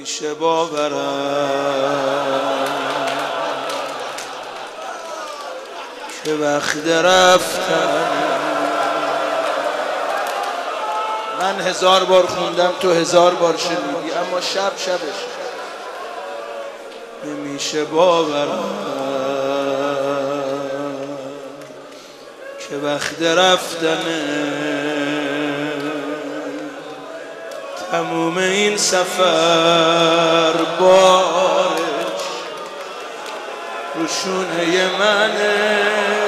نمیشه باورم که وقت رفتن. من 1000 بار خوندم، تو 1000 بار شنیدی، اما شبش نمیشه باورم که وقت رفتنه. تموم این سفر بارش روشونه منه.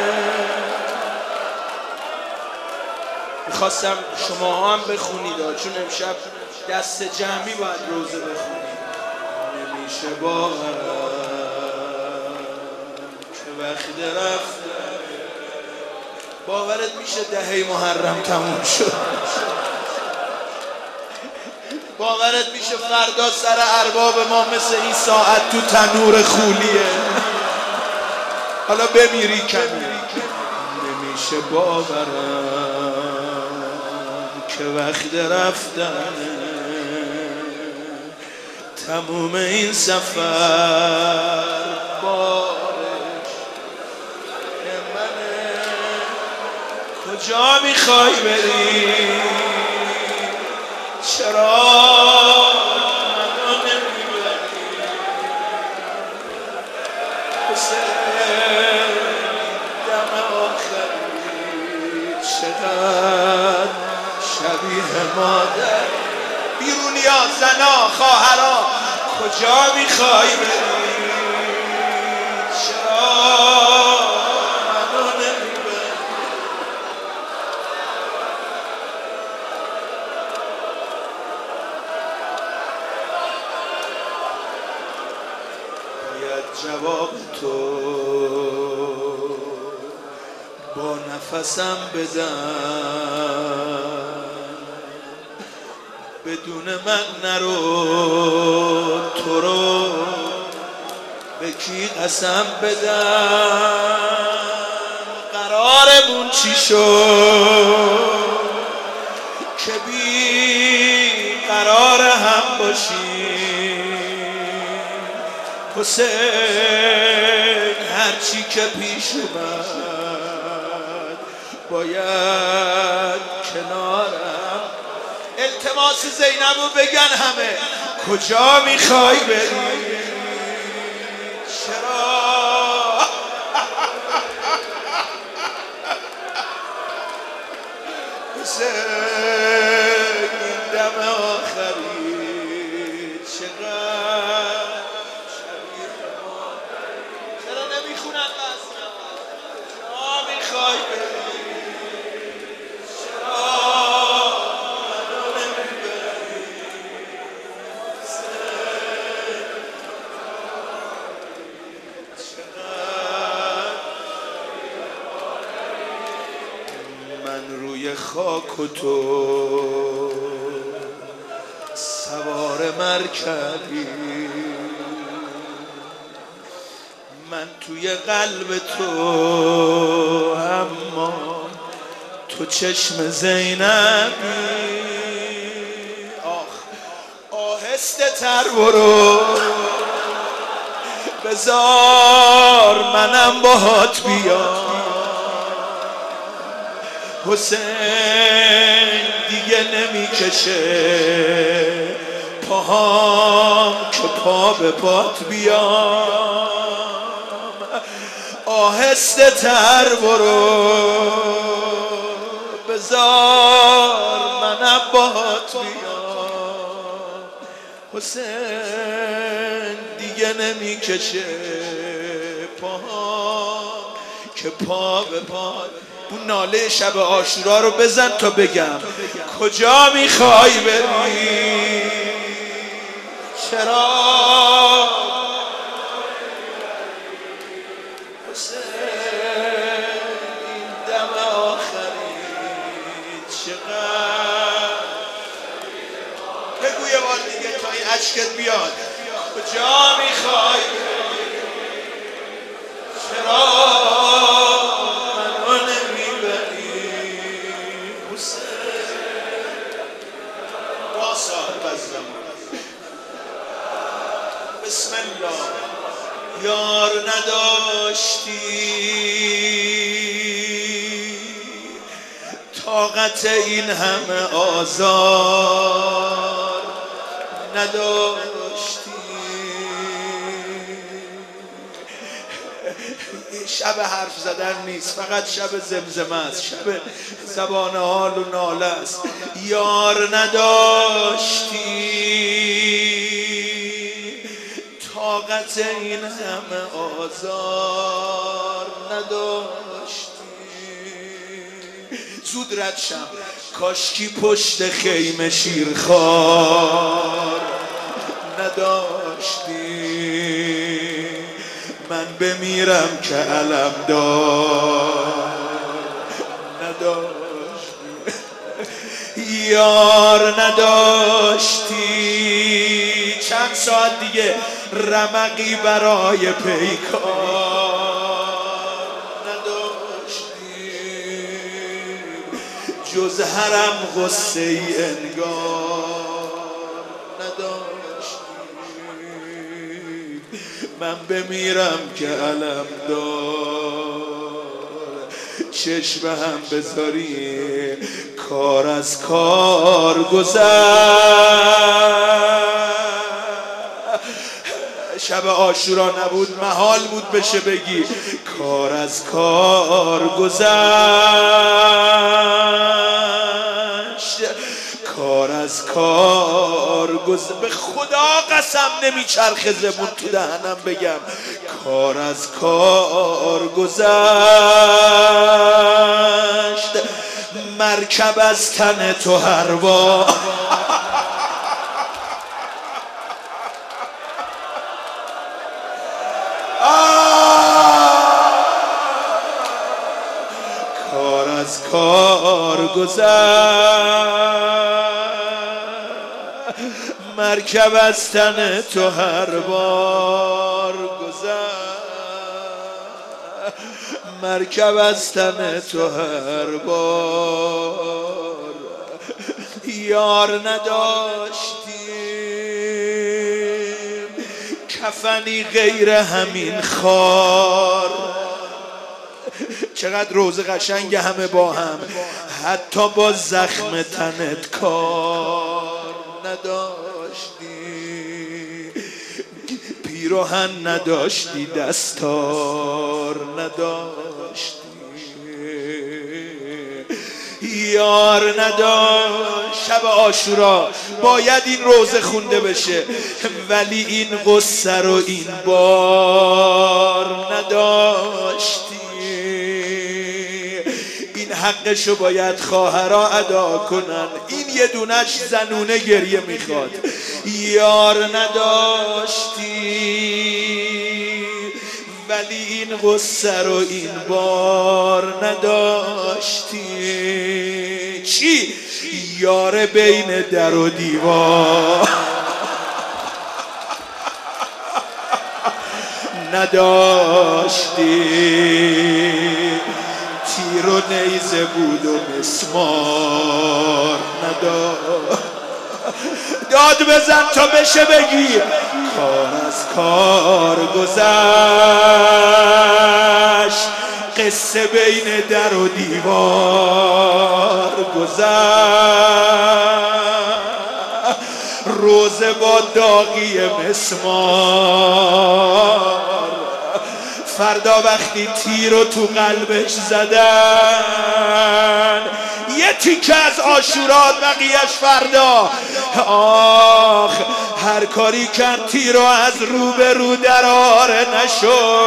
میخواستم شما هم بخونید چون امشب دست جمعی باید روزه بخونید. نمیشه باورم که وقت رفتن. باورت میشه دهه محرم تموم شد؟ باورت میشه فردا سر ارباب ما مثل این ساعت تو تنور خولیه؟ حالا بمیری کمی. نمیشه باورم که وقت رفتن. تموم این سفر بارش منه. کجا میخوای بری؟ چرا منو نمیبری؟ حسین دم آخری چقدر شبیه مادر. بیرونیا، زنا، خواهرا، کجا میخوای بری؟ چرا منو نمیبری؟ باید جواب تو با نفسم بدم. بدون من نرو، تو رو به کی قسم بدم؟ قرارمون چی شد که بی قرار هم باشیم؟ حسین هرچی که پیش اومد باید کنارم. التماس زینبو بگن همه. کجا میخوای بری؟ چرا حسین این دم آخری چقدر شبیه مادری؟ چرا نمیخونن قصه؟ کجا میخوای بری؟ روی خاک و تو سوار مرکبی، من توی قلب تو، اما تو چشم زینبی. آخ آهسته تر برو، بذار منم باهات بیام. حسین دیگه نمیکشه پاهام که پا به پات بیام. آهسته تر برو، بذار منم باهات بیام. حسین دیگه نمیکشه پاهام که پا به پات. اون ناله شب عاشورا رو بزن تا بگم. کجا میخوای بری؟ چرا حسین این دم آخری چقدر؟ بگو یه بار دیگه تا این اشکت بیاد. کجا میخوای بری؟ چرا بسم الله. یار نداشتی طاقت این همه آزار نداشتی. شب حرف زدن نیست، فقط شب زمزمه است، شب زبان حال و ناله است. یار نداشتی طاقت این همه آزار نداشتی. زود رد شم کاشکی پشت خیمه شیرخوار نداشتی. من بمیرم که علم دار نداشتی. یار نداشتی چند ساعت دیگه رمقی برای پیکار نداشتی. جز حرم غصه ای انگار نداشتی. من بمیرم که علم دار چشم هم بذاری کار از کار گذشت. شب عاشورا نبود محال بود بشه بگی کار از کار گذشت. کار از کار گذشت. به خدا قسم نمیچرخه زبون تو دهنم بگم کار از کار گذشت. مرکب از تن تو هر بار کار از کار گذشت. مرکب از تن تو هر بار گذشت. مرکب از تن تو هر بار. یار نداشتیم کفنی غیر همین خار. چقدر روز قشنگ همه با هم، حتی با زخم تنت کار نداشتی. پیراهن نداشتی دستار نداشتی. یار نداشت. شب عاشورا باید این روزه خونده بشه ولی این قصه رو این بار نداشتی. این حقشو باید خواهرها ادا کنن. این یه دونش زنونه گریه میخواد. یار نداشتی ولی این قصه رو این بار نداشتی. چی؟ یار بین در و دیوار نداشتی. تیر و نیزه بود و مسمار نداشتی. داد بزن تا بشه بگی کار از کار گذشت. قصه بین در و دیوار گذشت. روزه با داغی مسمار. فردا وقتی تیر رو تو قلبش زدن یه تیکه از عاشورا بقیهش فردا. آخ هر کاری کرد تیر رو از رو به رو دراره نشو.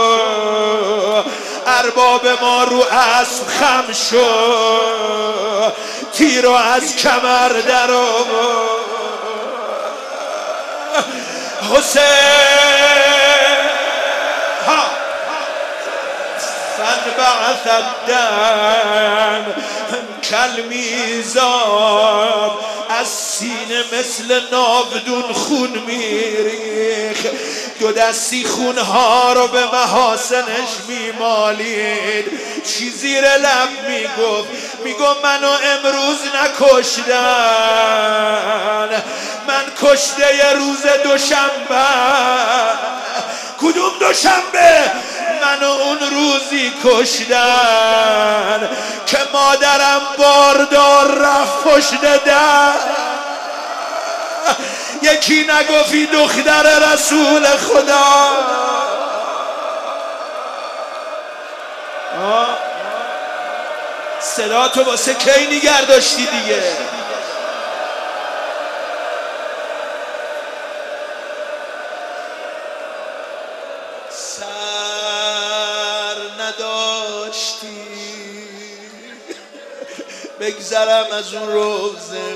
ارباب ما رو اسب خم شو. تیر رو از کمر درو. حسین بعث الدم کالمیزاب. از سینه مثل ناودون خون میریخ. دو دستی خونها رو به محاسنش میمالید. چی زیر لب میگفت میگم منو امروز نکشتن، من کشته ی روز دوشنبه. کدوم دوشنبه؟ منو اون روزی کشتن که مادرم باردار رفت پشت در. یکی نگفتی دختر رسول خدا؟ صدا تو واسه کی نگر داشتی دیگه؟ سر نداشتی بگذرم از اون روزم،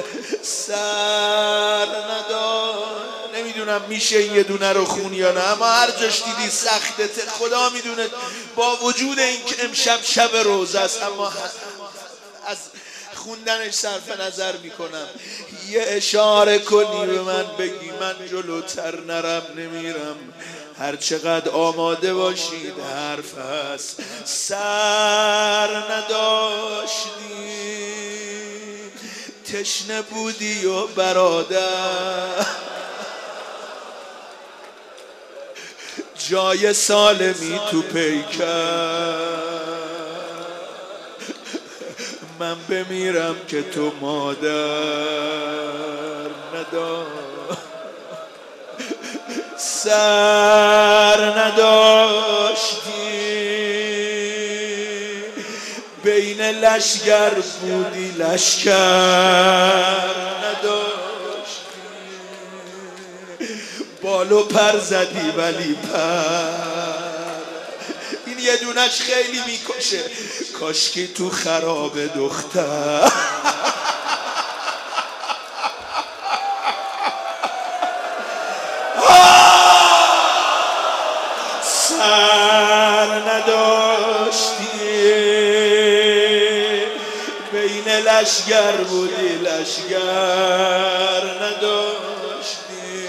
سر نداشت. نمیدونم میشه این یه دونه رو خون یا نه، اما هر جاش دیدی سخته، خدا میدونه. با وجود این که امشب شب روزه است، اما از خوندنش صرف نظر میکنم. یه اشاره کنی به من بگی من جلوتر نرم نمیرم، هر چقدر آماده باشید حرف هست. سر نداشتی تشنه بودی و برادر، جای سالمی تو پیکر، من بمیرم که تو مادر نداشت. سر نداشتی بین لشگر بودی لشگر نداشتی، بال و پر زدی ولی پر. این یه دونش خیلی میکشه، کاشکی تو خراب دختر. سر نداشتی بین لشگر بودی لشگر نداشتی،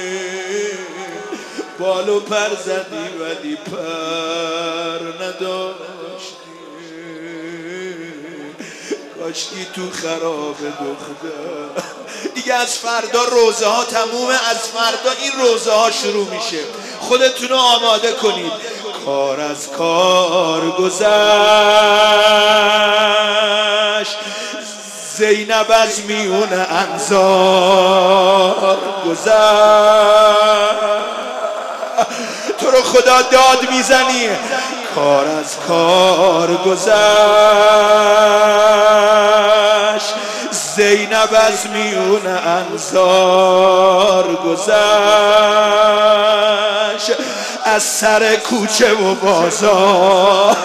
بال و پر زدی ولی پر نداشتی، کاشکی تو خراب دختر. دیگه از فردا روزه ها تمومه، از فردا این روزه ها شروع میشه. خودتون رو آماده کنید. کار از کار گذشت، زینب از میون انصار گذشت. تو رو خدا داد میزنی. کار از کار گذشت، زینب از میون انصار گذشت، از سر کوچه و بازار.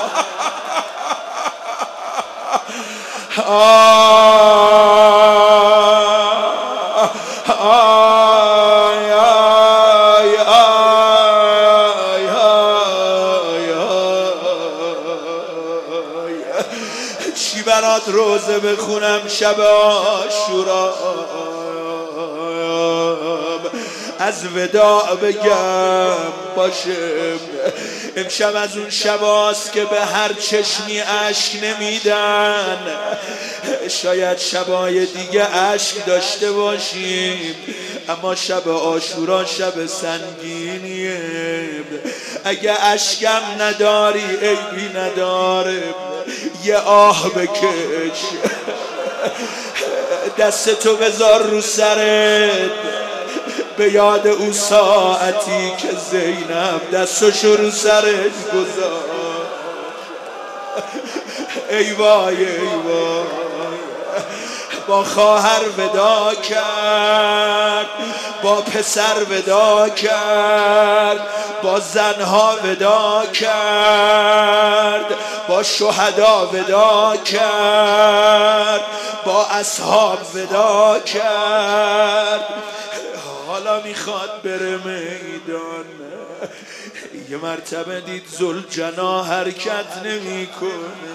چی برات روزه بخونم شب عاشورا، از وداع بگم باشه. امشب از اون شباست که به هر چشمی اشک نمیدن. شاید شبای دیگه اشک داشته باشیم، اما شب عاشورا شب سنگینیه. اگه اشکم نداری عیبی نداره، یه آه بکش، دستتو بذار رو سرت، به یاد اون ساعتی که زینب دستشو رو سرت گذاشت. ای وای ای وای، با خواهر ودا کرد، با پسر ودا کرد، با زنها ودا کرد، با شهدا ودا کرد، با اصحاب ودا کرد. حالا میخواد بره میدان. یه مرتبه دید ذوالجنا حرکت نمیکنه.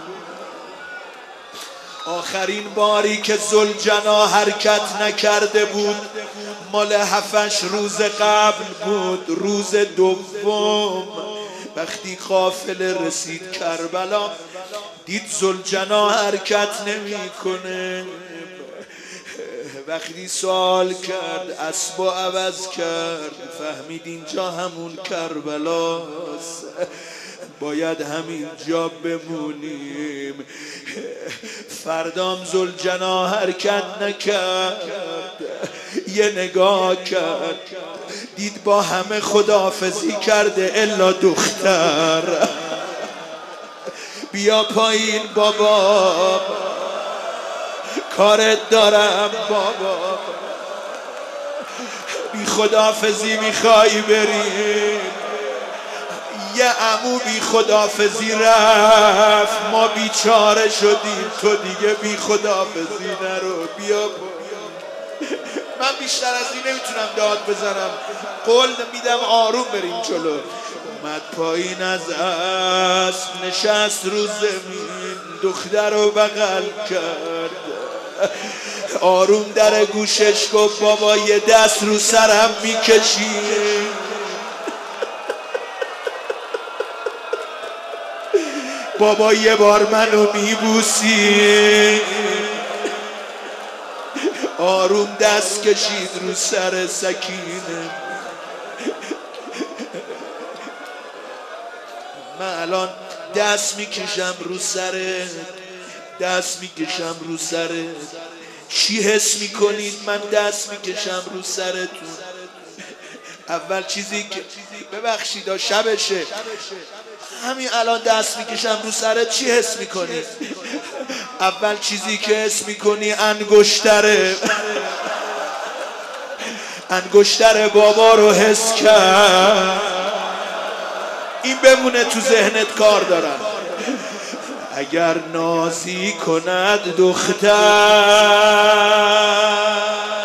آخرین باری که ذوالجنا حرکت نکرده بود مال 7 روز قبل بود. روز دوم وقتی قافله رسید کربلا، دید زلجنا حرکت نمیکنه. وقتی سوال کرد اسبو عوض کرد، فهمید اینجا همون کربلاست، باید همینجا بمونیم. فردام زلجنا حرکت نکرد، یه نگاه کرد دید با همه خداحافظی کرده الا دختر. بیا پایین بابا، کارت دارم بابا، بی خداحافظی میخوای بری؟ یه عمو بی خداحافظی رفت، ما بیچاره شدیم، تو دیگه بی خداحافظی نرو، بیا من بیشتر از این نمیتونم داد بزنم، قول میدم آروم بریم جلو. اومد پایین از اسب نشست رو زمین، دختر رو بغل کرد، آروم در گوشش گفت بابا یه دست رو سرم میکشی؟ بابا یه بار منو میبوسی؟ آروم دست کشید رو سر سکینه. من الان دست میکشم رو سرت، دست میکشم رو سرت، چی حس میکنید من دست میکشم رو سرتون؟ اول چیزی که ببخشید شبشه، همین الان دست میکشم رو سرت چی حس میکنی؟ اول چیزی که حس میکنی انگشتره، انگشتر بابا رو حس کرد. این بمونه تو ذهنت، کار دارم. اگر نازی کند دختر،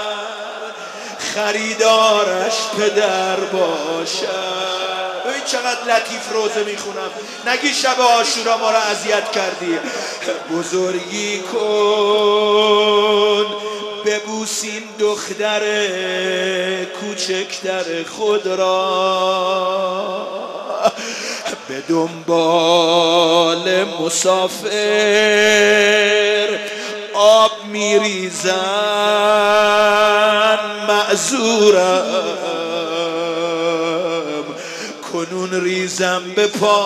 خریدارش پدر باشد. ببین چقدر لطیف روزه میخونم، نگی شب عاشورا ما را اذیت کردی. بزرگی کن ببوسین دختر کوچکتر خود را، به دنبال مسافر آب میریزن، معذورم کنون ریزم به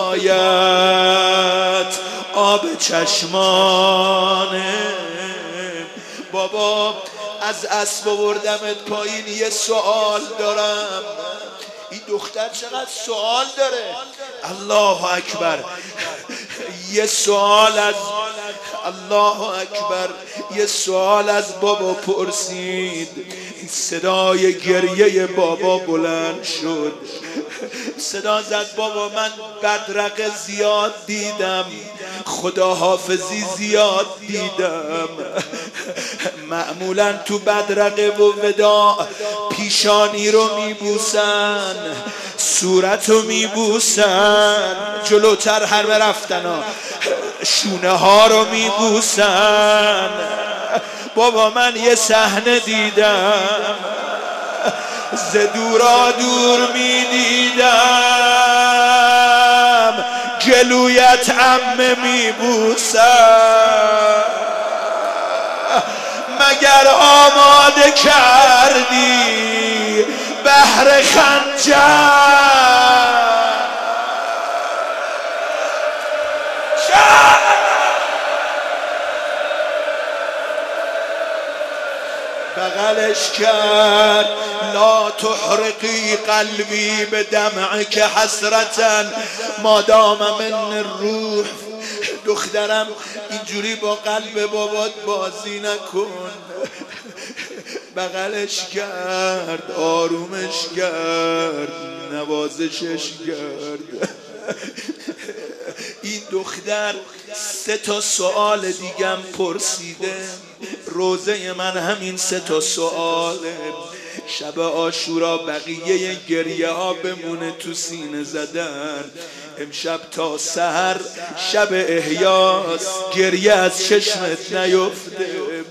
پایت آب چشمانه. بابا از اسب آوردمت پایین، یه سوال دارم. این دختر چقدر سوال داره، الله اکبر. یه سوال از الله اکبر، یه سوال از بابا پرسید. صدای گریه بابا بلند شد، صدا زد بابا من بدرقه زیاد دیدم، خداحافظی زیاد دیدم. معمولا تو بدرقه و وداع پیشانی رو میبوسن، صورت رو میبوسن، جلوتر هر رفتن ها شونه ها رو میبوسن. بابا من یه صحنه دیدم، ز دورا دور میدیدم، جلویت عمه میبوسم. مگر آماده کردی بهر خنجر؟ بغلش کرد لا تحرقی قلبی به دمعک حسرتن ما دام من الروح. دخترم اینجوری با قلب بابات بازی نکن. بغلش کرد، آرومش کرد، نوازشش کرد. این دختر 3 سوال دیگم پرسیده. روزه من همین 3 سواله. شب عاشورا بقیه گریه ها بمونه تو سینه زدن. امشب تا سحر شب احیاس، گریه از چشمت نیفته.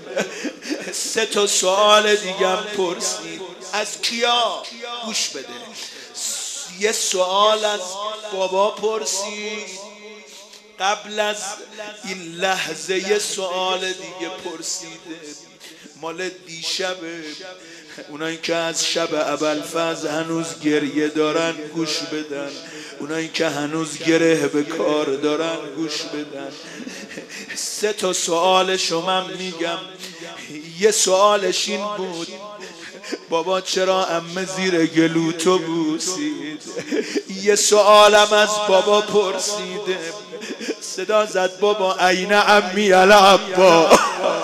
3 سوال دیگم پرسید. از کیا؟ گوش بده. یه سوال از بابا پرسید، قبل از این لحظه یه سوال دیگه پرسیده، مال دیشبه. اونایی که از شب ابوالفضل هنوز گریه دارن گوش بدن، اونایی که هنوز گره به کار دارن گوش بدن. 3 تا سوالشو من میگم. یه سوالش این بود: بابا چرا عمه زیر گلو تو بوسید؟ یه سوالم از بابا پرسیده، صدا زد: بابا عین عمی العباس.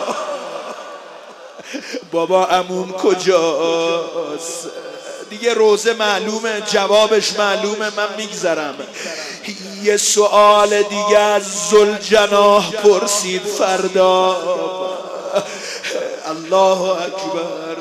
بابا عموم کجاست؟ دیگه روزه معلومه، جوابش معلومه، من میگذرم. یه سوال دیگه از ذوالجناح پرسید فردا. الله اکبر.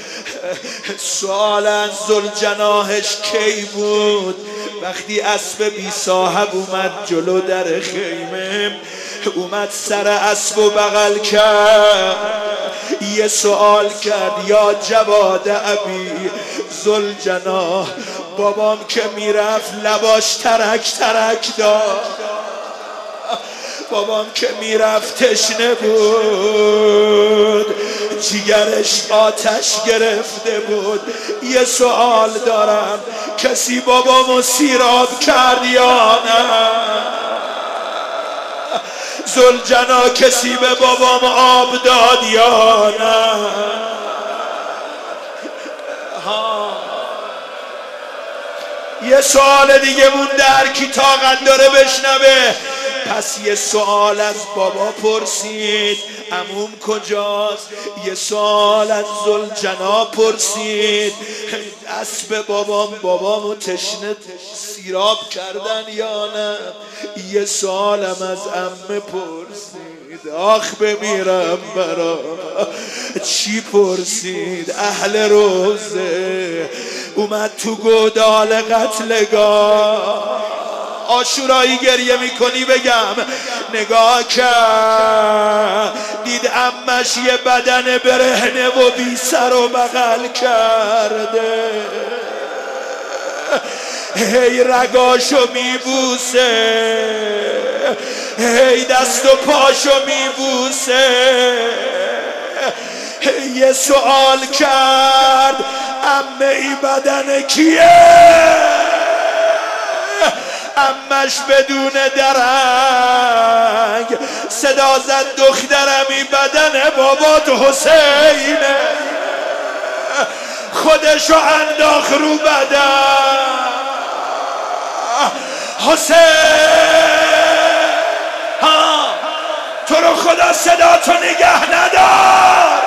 سوال از ذوالجناحش کی بود؟ وقتی اسب بی صاحب اومد جلو در خیمه، اومد سر اسب و بغل کرد، یه سوال کرد: یا جواد ابی ذوالجناح، بابام که میرفت لباش ترک ترک داد، بابام که میرفت تشنه بود، جیگرش آتش گرفته بود. یه سوال دارم: کسی بابامو سیراب کرد یا نه؟ ذوالجناح کسی به بابام آب داد یا نه؟ یه سوال دیگه مونده، هر کی طاقت داره بشنوه. پس یه سوال از بابا پرسید: عموم کجاست؟ یه سوال از ذوالجناح پرسید: اسب بابامو تشنه سیراب کردن یا نه؟ یه سوالم از عمه پرسید: آخ بمیرم برا. چی پرسید؟ اهل روزه اومد تو گودال قتلگاه. عاشورایی گریه میکنی بگم، نگاه کرد دید عمش یه بدن برهنه و بی سر و بغل کرده، هی رگاشو میبوسه، هی دست و پاشو میبوسه. یه سوال کرد: عمه ای بدن کیه؟ عمش بدون درنگ صدا زد: دخترم این بدن بابات حسینه. خودشو انداخت رو بدن حسین. تو رو خدا صدا تو نگه ندار.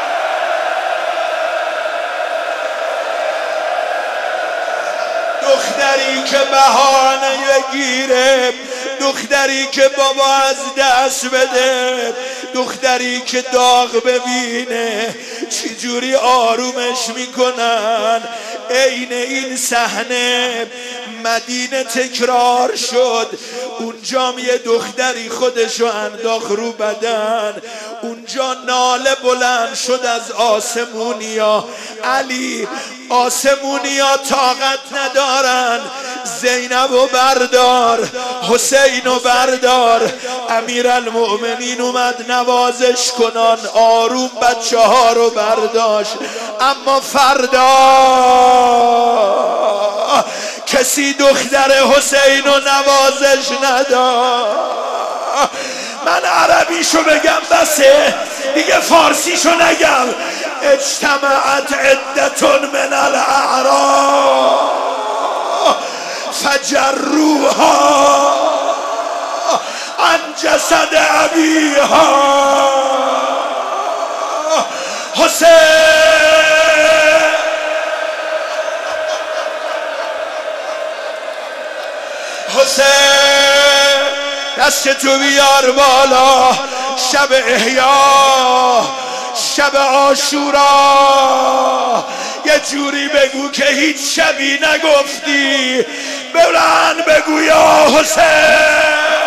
دختری که بهانه بگیره، دختری که بابا از دست بده، دختری که داغ ببینه، چی جوری آرومش میکنن. عین این صحنه مدینه تکرار شد. اونجا یه دختری خودشو انداخت رو بدن، اونجا ناله بلند شد از آسمونیا: علی، آسمونیا طاقت ندارن، زینبو بردار، حسینو بردار. امیرالمؤمنین اومد نوازش کنان، آروم بچه ها رو برداشت. اما فردا کسی دختر حسینو نوازش نداد. من عربیشو بگم بسه دیگه، فارسیشو نگم. اجتمعت عدتون من الاعراب فجروها عن جسد ابیها. حسین حسین دست تو بیار بالا. شب احیا، شب عاشورا، یه جوری بگو که هیچ شبی نگفتی. بلند بگو یا حسین.